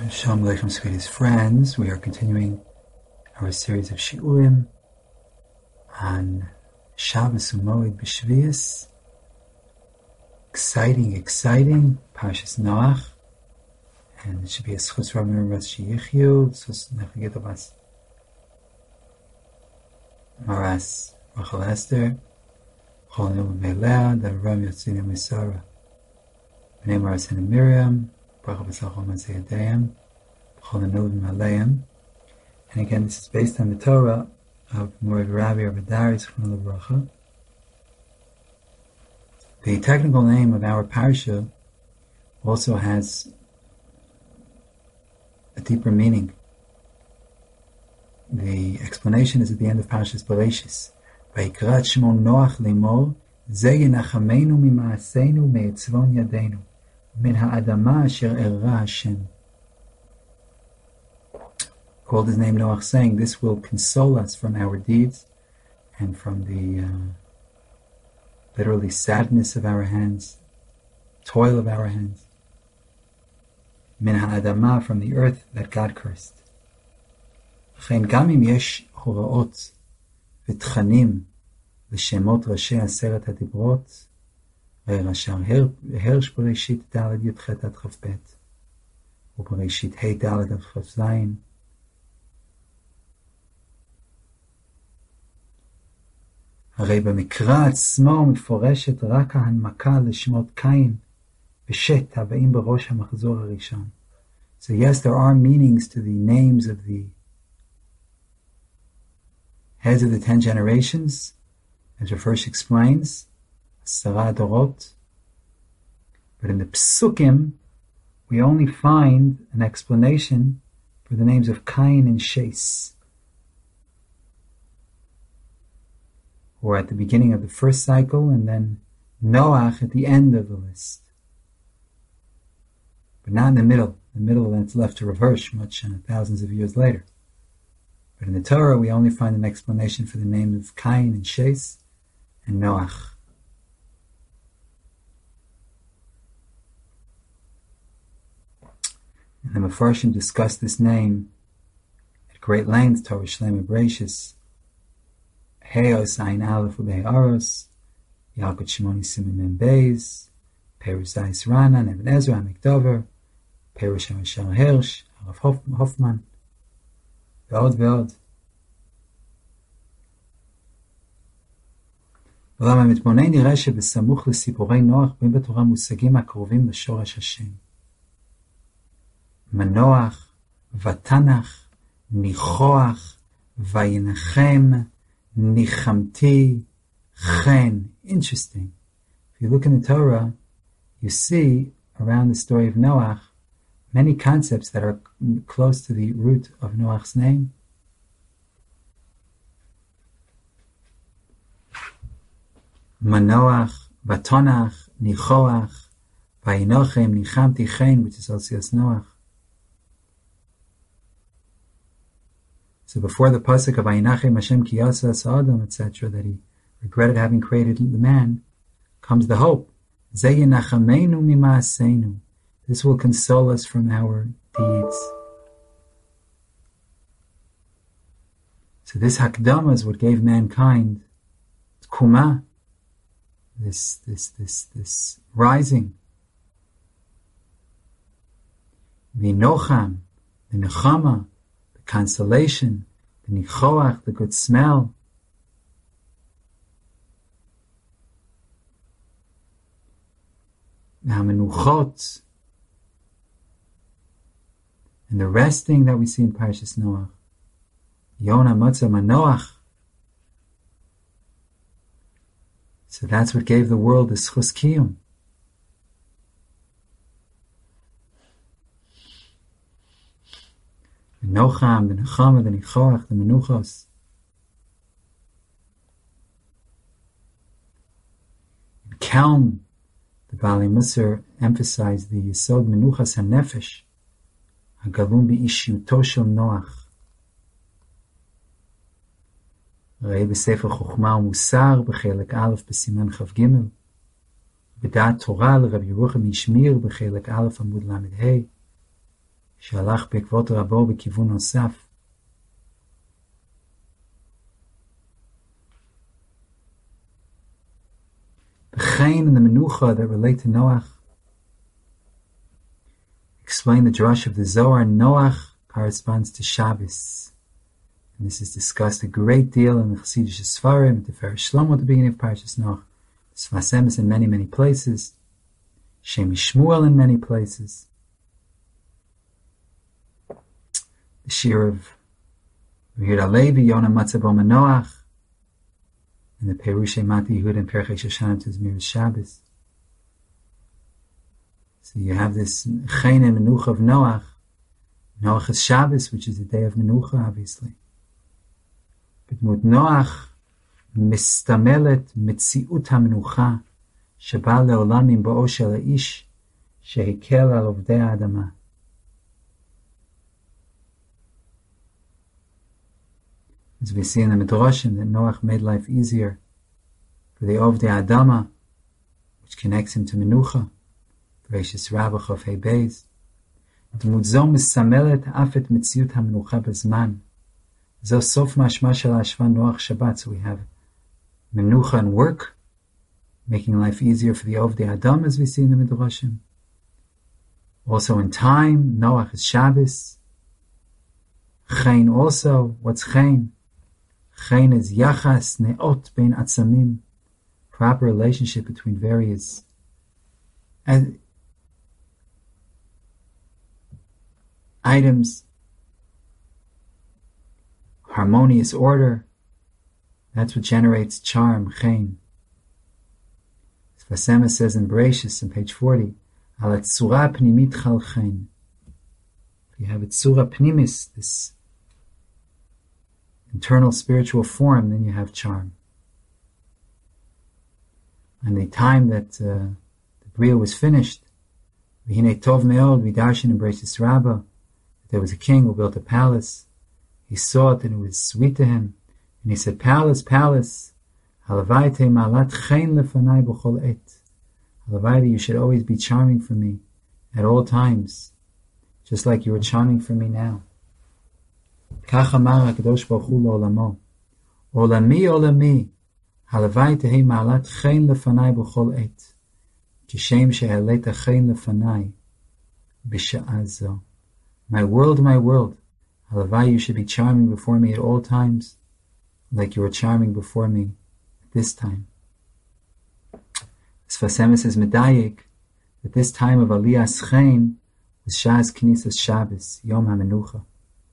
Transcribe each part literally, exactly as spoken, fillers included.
Shalom Aleichem, sweetest friends. We are continuing our series of shiurim on Shabbos Umoed B'Shvius. Exciting, exciting. Parshas Noach. And it should be a schus Rabbeinu Ras Sheyichyu, schus Nechagid Abbas Maras Rachel Esther, Chol Num Meilea, the Ram Yotzina Misara, Bnei Maras and Miriam, Bracha B'Tzachol Mazayadayim, Chol Num Meilea. And again, this is based on the Torah of Mored Rabbi Rabadari Zichrono Livracha. The technical name of our parsha also has a deeper meaning. The explanation is at the end of Parshas Bereshis. Vayikrat Shmo Noach Lemor, Ze Yenachamenu Mima'aseinu Me'etzvon Yadeinu, Min Ha'adama Asher Erra Hashem. Called his name Noach, saying, this will console us from our deeds and from the uh, literally sadness of our hands, toil of our hands. Min ha'adama, from the earth that God cursed. Chen gamim yesh horaot v'tchanim v'shemot rashi aseret hadibrot v'rashar hersh bereshit daled yudchet ad chavbet u'bereshit hey daled ad chavzayin. הרי במקרא עצמו מפורשת רק ההנמקה לשמות קין ושת הבאים בראש המחזור הראשון. So yes, there are meanings to the names of the heads of the ten generations, as Rav explains, Asara Dorot. But in the Psukim, we only find an explanation for the names of Cain and Shes, or at the beginning of the first cycle, and then Noach at the end of the list. But not in the middle. The middle, then it's left to reverse much uh, thousands of years later. But in the Torah, we only find an explanation for the name of Cain and Shes and Noach. And the Mefarshim discuss this name at great length, Torah Shlema Bereshis, Heos Ayin Aleph Ubei Aros, Yalkut Shimoni Simen Mem Beis, Perush Zayis Rana, Eben Ezra, Amek Dover, Perush Hamashar Hirsch, Arav Hoffman, ועוד ועוד. אולם המתבונן נראה שבסמוך לסיפורי נוח בין בתורה מושגים הקרובים לשורש השם. מנוח, ותנח, ניחוח, וינחם, nichamti, chen. Interesting. If you look in the Torah, you see around the story of Noach many concepts that are close to the root of Noach's name. Manoach, Vatonach, Nichoach, Vayinochem, Nichamti, Chen, which is also as Noach. So before the pasuk of Vayinachem Hashem ki yasa Adam, et cetera, that he regretted having created the man, comes the hope. Ze yenachamenu mima'aseinu. This will console us from our deeds. So this hakdama is what gave mankind kuma, this this this this rising. The nocham, the nechama, the consolation, the nichoach, the good smell. The hamenuchot, and the resting that we see in Parshas Noach. Yona Matzah Manoach. So that's what gave the world the schus kiyum. The Nocham, the Nechama, the Nichoach, the Menuchos. In Kelm, the Bali Musar emphasized the Yesod Menuchas HaNefesh, הגלום באישיותו של נוח. ראי בספר חוכמה ומוסר בחלק א' בסימן כ"ג, בדעת תורה לרבי ירוחם משמיר בחלק א' עמוד ל"ה, שהלך בעקבות רבו בכיוון נוסף. The Chain and the Menucha that relate to Noach explain the drush of the Zohar. Noach corresponds to Shabbos. And this is discussed a great deal in the Chassidish Sfarim, the Tiferet Shlomo at the beginning of Parshas Noach, Sfas Emes in many, many places, Shem Shmuel in many places, the Shir of Yehuda Levi, Yonah Matzah Bo Noach, and the Perushay Mati Yehud and Perchei Shoshanim to Zmir Shabbos. So you have this Chain and Menucha of Noach. Noach is Shabbos, which is the day of Menucha, obviously. But with Noach, mistamelet mitziut ha-menucha, sheba le'olam im bo'o shel ha'ish, shehikel al ovdei ha'adama. As we see in the Midrashim, that Noach made life easier for the ovdei ha'adama, which connects him to Menucha. Bereshis Rabbah Chof Hei Beis. דמות זו מסמלת אף את מציאות המנוחה בזמן. זו סוף משמע של ההשוואה נוח שבת. So we have menucha and work, making life easier for the Ovdei Adam, as we see in the Midrashim. Also in time, Noach is Shabbos. Chain also. What's Chain? Chain is yachas ne'ot bein atzamim, proper relationship between various and items, harmonious order. That's what generates charm, Chain. Sfas Emes says in Bereshis, on page forty, Al tzura pnimit chal Chain. You have a tzura pnimis, this internal spiritual form, then you have charm. And the time that uh, the Bria was finished, V'hinei tov me'od, we darshan in Bereshis Rabbah, there was a king who built a palace. He saw it and it was sweet to him. And he said, palace, palace, halavai te ma'alat chen lefanai b'chol et. Halavai, you should always be charming for me at all times, just like you are charming for me now. Kach amar HaKadosh Baruch Hu lo'olamo. Olami, olami, halavai tehi ma'alat chen lefanai b'chol et. Kishem she'aleta chen lefanai b'sha'ah zo. My world, my world, halavai, you should be charming before me at all times, like you were charming before me at this time. Sfas Emes says medayik that this time of Aliyas Chain was Shas Knisas Shabbos, Yom HaMenucha.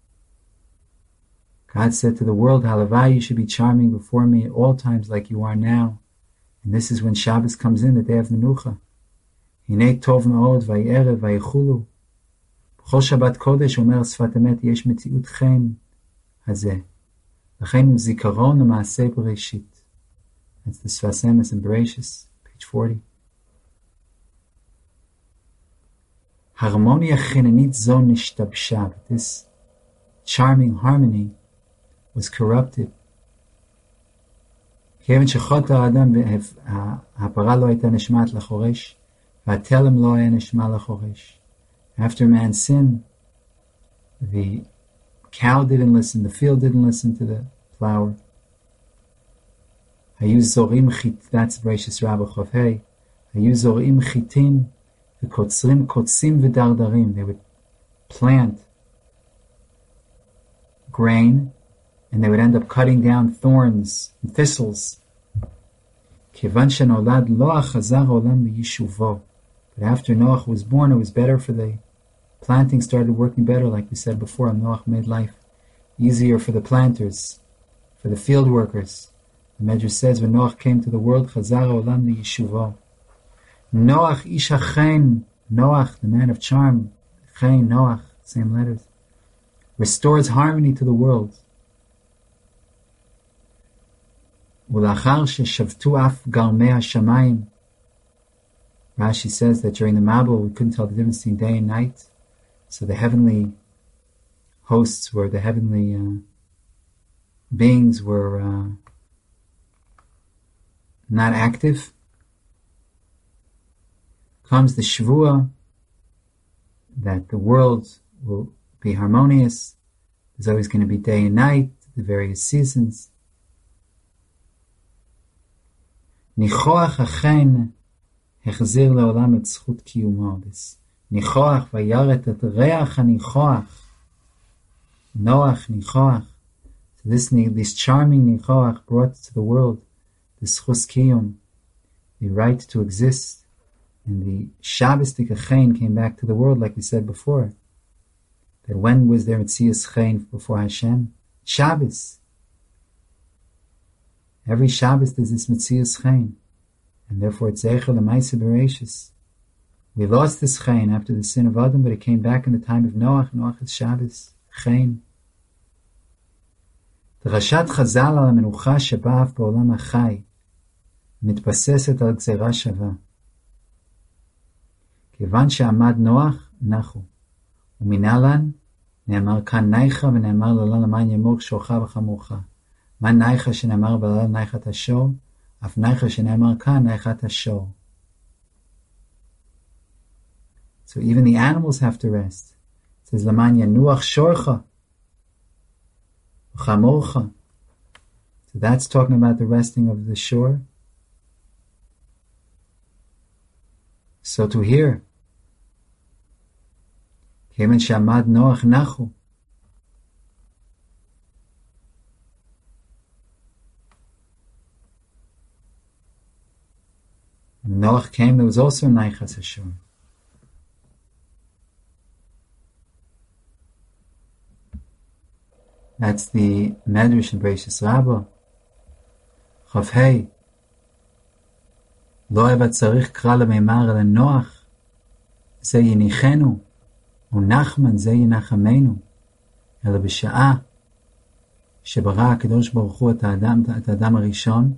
God said to the world, halavai, you should be charming before me at all times like you are now. And this is when Shabbos comes in, the day of Menucha. Hinei tov me'od va'yerev va'yechulu. בכל שבת קודש אומר שפת אמת יש מציאות חן הזה. לכן הוא זיכרון למעשה בראשית. That's the Sfas Emes in Bereshis, page forty. הרמוניה חננית זו נשתבשה. This charming harmony was corrupted. כיוון שחוטא האדם, הפרה לא הייתה נשמעת לחורש, והתלם לא היה נשמע לחורש. After man's sin, the cow didn't listen, the field didn't listen to the flower. Hayu zorim chit, that's Bereshis Rabbah Chof Hei. Hayu zorim chitin, v'kotzrim kotzim v'dardarim. They would plant grain, and they would end up cutting down thorns and thistles. Kivan shenolad lo achazar olam b'yishuvo. But after Noach was born, it was better for the planting started working better, like we said before. Noach made life easier for the planters, for the field workers. The Medrash says when Noach came to the world, Chazar olam liyishuvo. Noach isha chen, Noach, the man of charm, chen, Noach, same letters, restores harmony to the world. Ulachar sheshavtu af garmei hashamayim. Rashi says that during the Mabul we couldn't tell the difference between day and night. So the heavenly hosts were, the heavenly uh, beings were uh, not active. Comes the Shavua that the world will be harmonious. There's always going to be day and night, the various seasons. ניחוח אכן החזיר לעולם את זכות קיומו. ניחוח ויראת את ריח הניחוח. Noach, ניחוח. So this, this charming ניחוח brought to the world the zchus kiyum, the right to exist. And the Shabbosdik Achein came back to the world, like we said before. That when was there Metzias Chein before Hashem? Shabbos. Every Shabbos there's this Metzias Chein. And therefore it's Zeicher L'Maaseh Bereishis. We lost this Chein after the sin of Adam, but it came back in the time of Noach. Noach is Shabbos. Chein. דרשת חז"ל על המנוחה שבאה אף בעולם החי מתבססת על גזירה שווה. כיוון שעמד נוח, נחו. ומנהלן, נאמר כאן נייחה ונאמר לעולם למען ימור שורך וחמורך. מה נייחה שנאמר בלילה נייחת השור? אף נייחה שנאמר כאן נייחת השור. So even the animals have to rest. It says למען ינוח שורך וחמורך. So that's talking about the resting of the shore. So to hear, כיוון שעמד נוח נחו. When Noach came, there was also Naichas Hashor. That's the Medrash in Bereishis Rabbah. Chav Hei. לא היה צריך קרא למימר אלא נוח. זה יניחנו. ונחמן זה ינחמנו. אלא בשעה שברא הקדוש ברוך הוא את האדם, את האדם הראשון,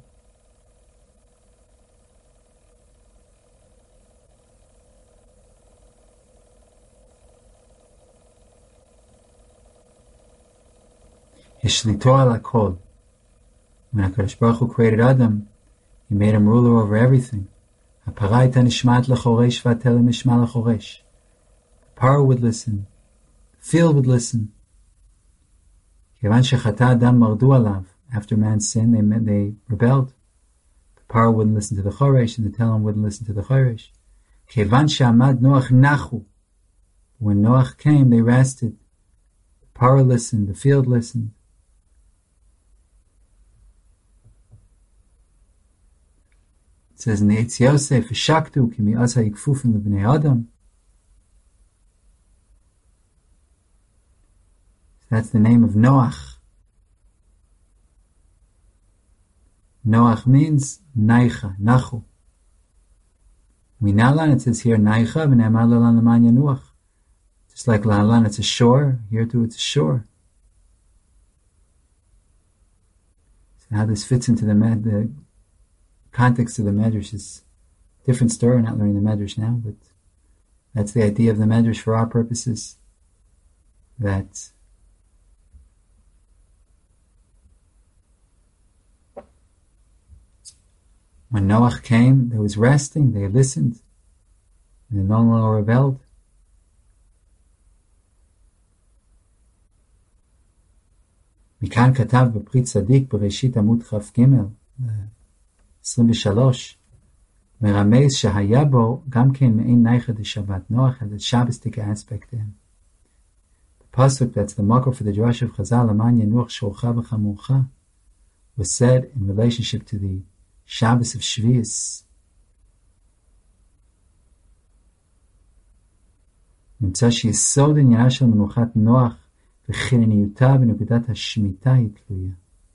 השליטו על הכל. When הקדוש ברוך הוא created Adam, he made him ruler over everything. הפרה הייתה נשמעת לחורש והתלם נשמע לחורש. The parrot would listen. The field would listen. כיוון שחטא אדם מרדו עליו. After man's sin, they, they rebelled. The parrot wouldn't listen to the choresh, and the telem wouldn't listen to the choresh. כיוון שעמד נוח נחו. When Noach came, they rested. The parrot listened. The field listened. It says in the Eitz Yosef, "V'shaktu ki mi'asa yikfufim lebnei Adam." That's the name of Noach. Noach means Naicha, Nachu. Minalan, it says here Naicha, v'ne'amar lalan l'man yanuach. Just like Lahalan, it's a shore. Here too, it's a shore. So how this fits into the med, the context of the Medrash is a different story. We're not learning the Medrash now, but that's the idea of the Medrash for our purposes. That when Noach came, there was resting, they listened, and they no longer rebelled. מכאן כתב בפרי צדיק בראשית עמוד כ"ג, עשרים ושלוש, מרמז שהיה בו גם כן מעין נייחא דשבת. Noach had a Shabbosdik aspect to him. The pasuk that's the makor for the Drash of Chazal, למען ינוח שורך וחמורך, was said in relationship to the Shabbos of Shvius. נמצא שיסוד עניינה של מנוחת נוח וחירניותה בנקודת השמיטה היא תלויה.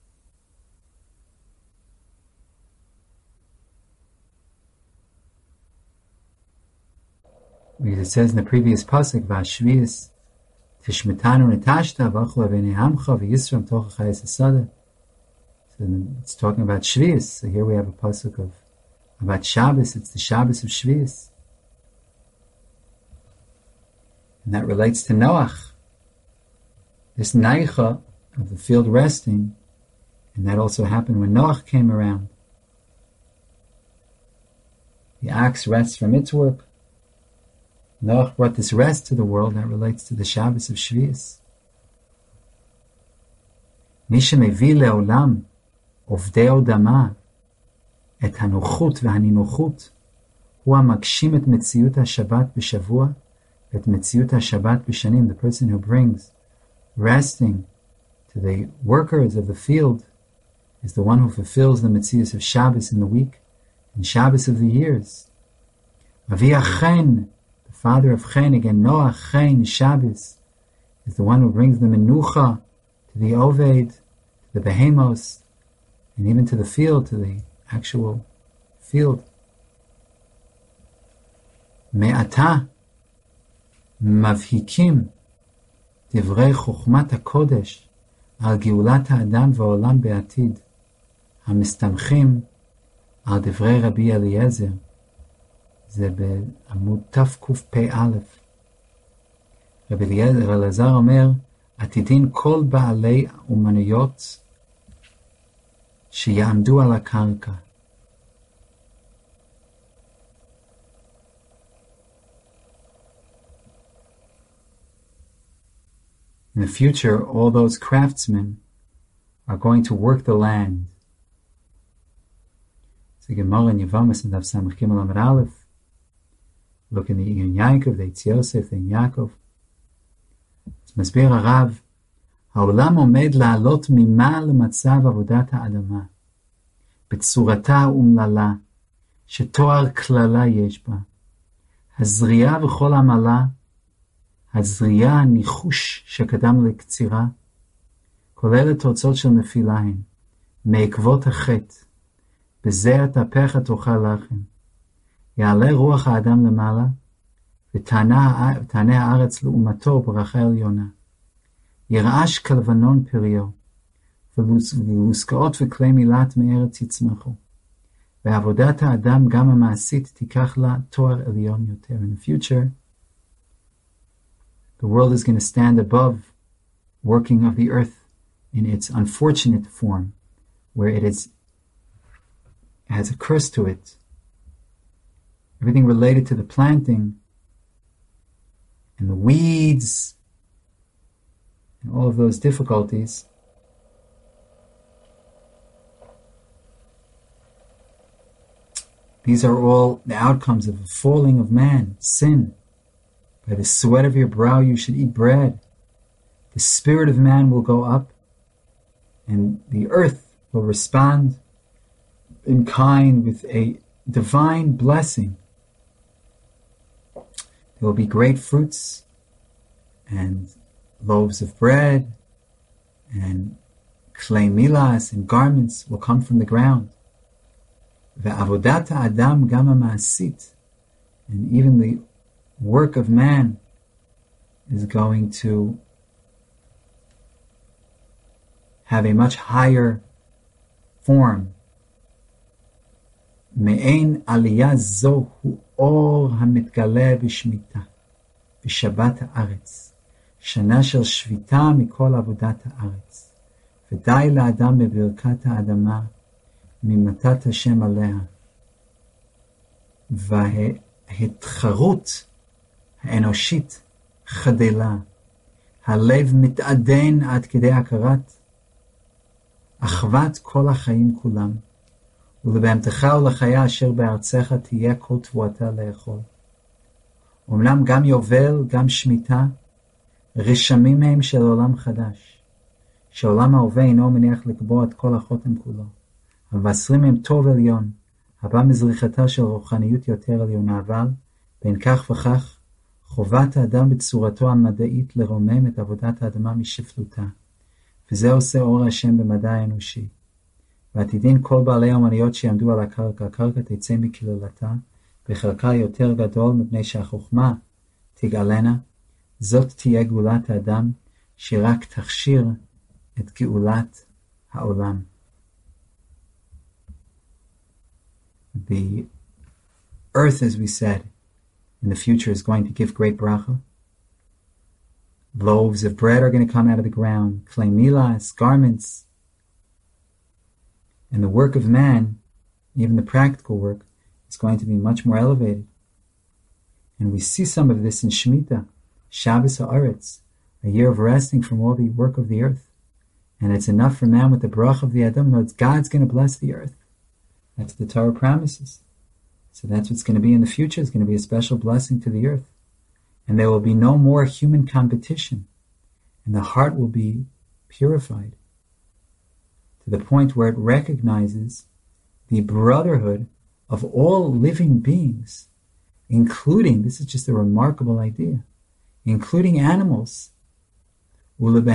Because it says in the previous pasuk, "V'ashvius tishmitanu netashta v'achlu avnei hamcha v'yisram tocha chayes esada." So it's talking about Shvius. So here we have a pasuk of about Shabbos. It's the Shabbos of Shvius, and that relates to Noach. This naicha of the field resting, and that also happened when Noach came around. The ox rests from its work. Noach brought this rest to the world that relates to the Shabbos of Shvius. מי שמביא לעולם עובדי אדמה את הנוחות והנינוחות הוא המגשים את מציאות השבת בשבוע ואת מציאות השבת בשנים. The person who brings resting to the workers of the field is the one who fulfills the Metzius of Shabbos in the week and Shabbos of the years. Avi Achen, the father of Chen, again Noach Chen Shabbos, is the one who brings the Menucha to the Oved, to the Behemos, and even to the field, to the actual field. Me'ata מבהיקים דברי חוכמת הקודש על גאולת האדם והעולם בעתיד, המסתמכים על דברי רבי אליעזר. זה בעמוד תקפ"א. רבי אליעזר אלעזר אומר, עתידין כל בעלי אומנויות שיעמדו על הקרקע. In the future, all those craftsmen are going to work the land. So Gemara in Yevamos and Daf Samach Gimel Amud Aleph. Look in the Ein Yaakov, the Eitz Yosef, the Ein Yaakov. It's מסביר הרב, העולם עומד לעלות ממעל למצב עבודת האדמה, בצורתה האומללה, שתואר כללה יש בה. הזריעה וכל עמלה, הזריעה, הניחוש שקדם לקצירה, כוללת תוצאות של נפילה הן, מעקבות החטא, בזה תהפך תאכל לחם. יעלה רוח האדם למעלה, ותענה הארץ לאומתו ברכה עליונה. ירעש כלבנון פריו, ולוסקאות וכלי מילת מארץ יצמחו. ועבודת האדם גם המעשית תיקח לה תואר עליון יותר. In the future, the world is going to stand above working of the earth in its unfortunate form, where it is has a curse to it. Everything related to the planting and the weeds and all of those difficulties these are all the outcomes of the falling of man, sin. By the sweat of your brow you should eat bread. The spirit of man will go up, and the earth will respond in kind with a divine blessing. There will be great fruits and loaves of bread, and klei milas and garments will come from the ground. Ve'avodat ha'adam gam ha'ma'asit, and even the work of man is going to have a much higher form. Me'ein aliyah zo hu or hamitgaleh b'shmita b'shabbat ha'aretz, shana shel shvita mikol avodat ha'aretz, v'dai la'adam bebirkat ha'adama mimatat Hashem aleha, v'hetcharut האנושית חדלה, הלב מתעדן עד כדי הכרת אחוות כל החיים כולם, ולבהמתך ולחיה אשר בארצך תהיה כל תבואתה לאכול. אומנם גם יובל, גם שמיטה, רשמים הם של עולם חדש, שעולם ההווה אינו מניח לקבוע את כל החותם כולו. המבשרים הם טוב עליון, הבא מזריחתה של רוחניות יותר עליונה, אבל בין כך וכך, חובת האדם בצורתו המדעית לרומם את עבודת האדמה משפלותה, וזה עושה אור השם במדע האנושי. ועתידין כל בעלי האמניות שיעמדו על הקרקע, הקרקע תצא מקללתה, וחלקה יותר גדול מפני שהחוכמה תגאלנה, זאת תהיה גאולת האדם, שרק תכשיר את גאולת העולם. The earth, as we said, in the future is going to give great bracha. Loaves of bread are going to come out of the ground, klei milas, garments. And the work of man, even the practical work, is going to be much more elevated. And we see some of this in Shemitah, Shabbos Ha'aretz, a year of resting from all the work of the earth. And it's enough for man with the brach of the Adam. No, it's God's going to bless the earth. That's the Torah promises. So that's what's going to be in the future. It's going to be a special blessing to the earth. And there will be no more human competition. And the heart will be purified to the point where it recognizes the brotherhood of all living beings, including, this is just a remarkable idea, including animals. The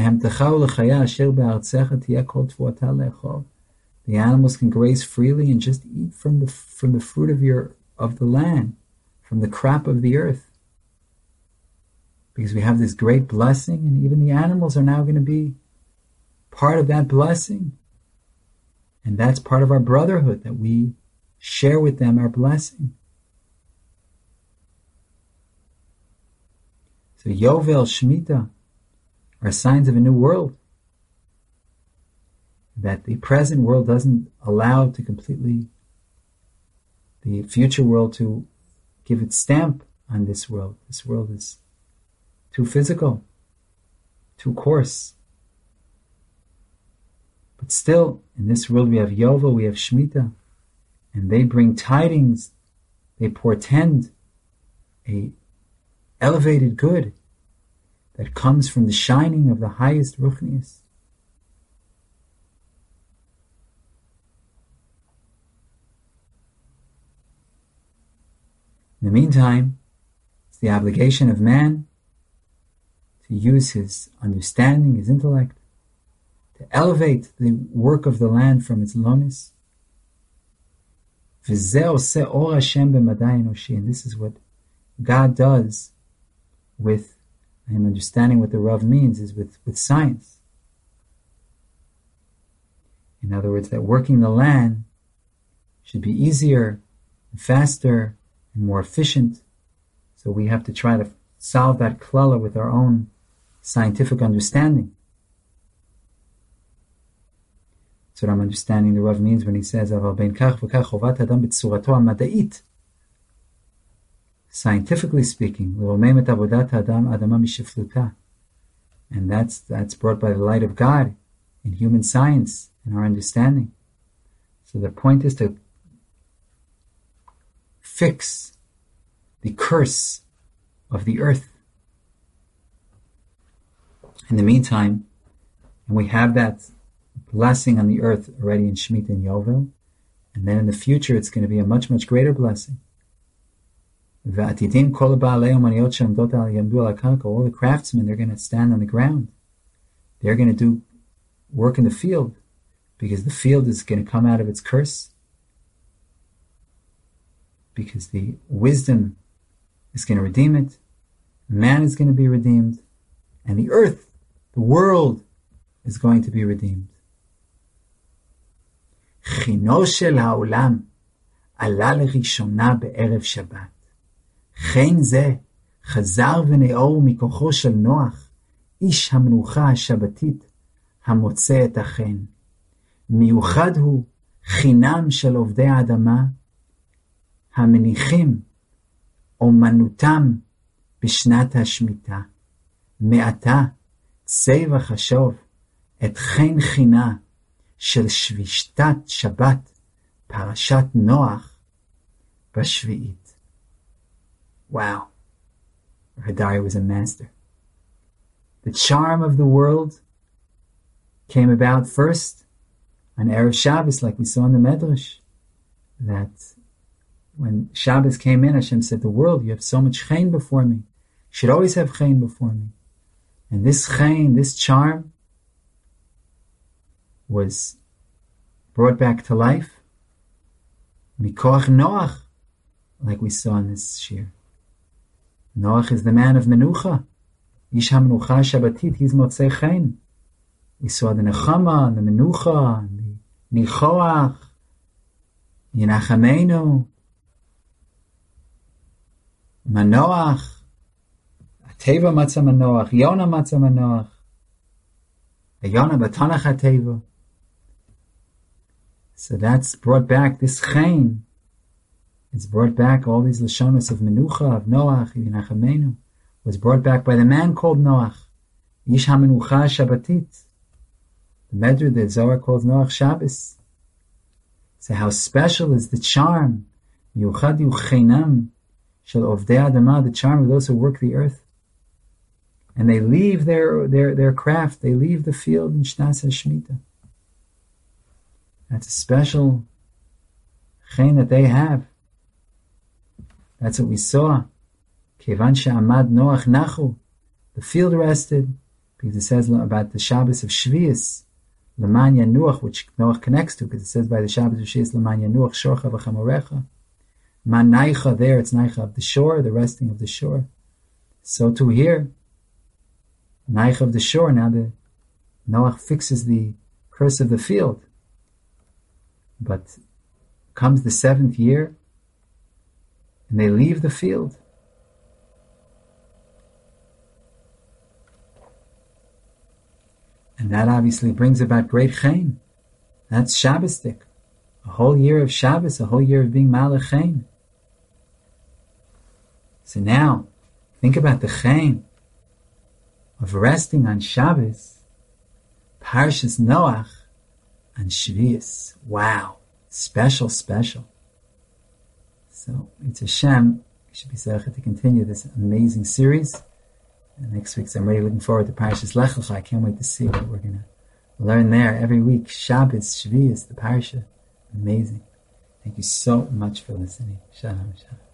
animals can graze freely and just eat from the from the fruit of your of the land, from the crop of the earth. Because we have this great blessing, and even the animals are now going to be part of that blessing. And that's part of our brotherhood, that we share with them our blessing. So Yovel, Shemitah are signs of a new world that the present world doesn't allow to completely, the future world to give its stamp on this world. This world is too physical, too coarse. But still, in this world we have Yovel, we have Shemitah, and they bring tidings, they portend a elevated good that comes from the shining of the highest Ruchnius. In the meantime, it's the obligation of man to use his understanding, his intellect, to elevate the work of the land from its lowness. And this is what God does with, and understanding what the Rav means is with, with science. In other words, that working the land should be easier, and faster, and more efficient. So we have to try to solve that klala with our own scientific understanding. That's what I'm understanding the Rav means when he says, scientifically speaking, and that's that's brought by the light of God in human science and our understanding. So the point is to fix the curse of the earth. In the meantime, and we have that blessing on the earth already in Shemitah and Yovel, and then in the future it's going to be a much, much greater blessing. All the craftsmen, they're going to stand on the ground. They're going to do work in the field, because the field is going to come out of its curse, because the wisdom is going to redeem it, man is going to be redeemed, and the earth, the world, is going to be redeemed. חינו של העולם עלה לראשונה בערב שבת. חן זה חזר ונאור מכוחו של נוח, איש המנוחה השבתית המוצא את החן. מיוחד הוא חינם של עובדי האדמה, המניחים אומנותם בשנת השמיטה. מעתה צא וחשוב את חן חינה של שבישתת שבת, פרשת נוח בשביעית. Wow. Hadari was a master. The charm of the world came about first on Erev Shabbos, like we saw in the Medrash, that when Shabbos came in, Hashem said, the world, you have so much chen before me. You should always have chen before me. And this chen, this charm, was brought back to life. Mikoach Noach, like we saw in this shir. Noach is the man of Menucha. Ish HaMenucha Shabbatit, he's Motzei Chen. We saw the Nechama, and the Menucha, and the Nichoach, Yenachemenu, Manoach, Ateva Matzah Manoach, Yonah Matzah Manoach, Yonah Batanach Ateva. So that's brought back this Chen, It's brought back, all these Lashonos of Menucha, of Noach, Yinachamenu, was brought back by the man called Noach. Ish HaMenucha Shabbatit. The Medrash, the Zohar calls Noach Shabbos. So how special is the charm, Yuchad Yuchenam, Shel Ovdei Adamah, the charm of those who work the earth. And they leave their, their, their craft, they leave the field in Shnas HaShemitah. That's a special chen that they have. That's what we saw. Kevan she'amad Noach nachu. The field rested, because it says about the Shabbos of Shvius, Leman Yanuach, which Noach connects to, because it says by the Shabbos of Shvius, Leman Yanuach shorcha v'chamorecha. Man naicha, there it's naicha of the shore, the resting of the shore. So too here, naicha of the shore, now the Noach fixes the curse of the field. But comes the seventh year, and they leave the field. And that obviously brings about great chen. That's Shabbosdik. A whole year of Shabbos, a whole year of being Malach chen. So now, think about the chen of resting on Shabbos, Parshas Noach, and Shvius. Wow. Special, special. So, it's a Hashem. We should be zeichet to continue this amazing series. And next week, so I'm really looking forward to Parashas Lech Lecha. I can't wait to see what we're going to learn there every week. Shabbos, Shvius, the Parasha. Amazing. Thank you so much for listening. Shalom, shalom.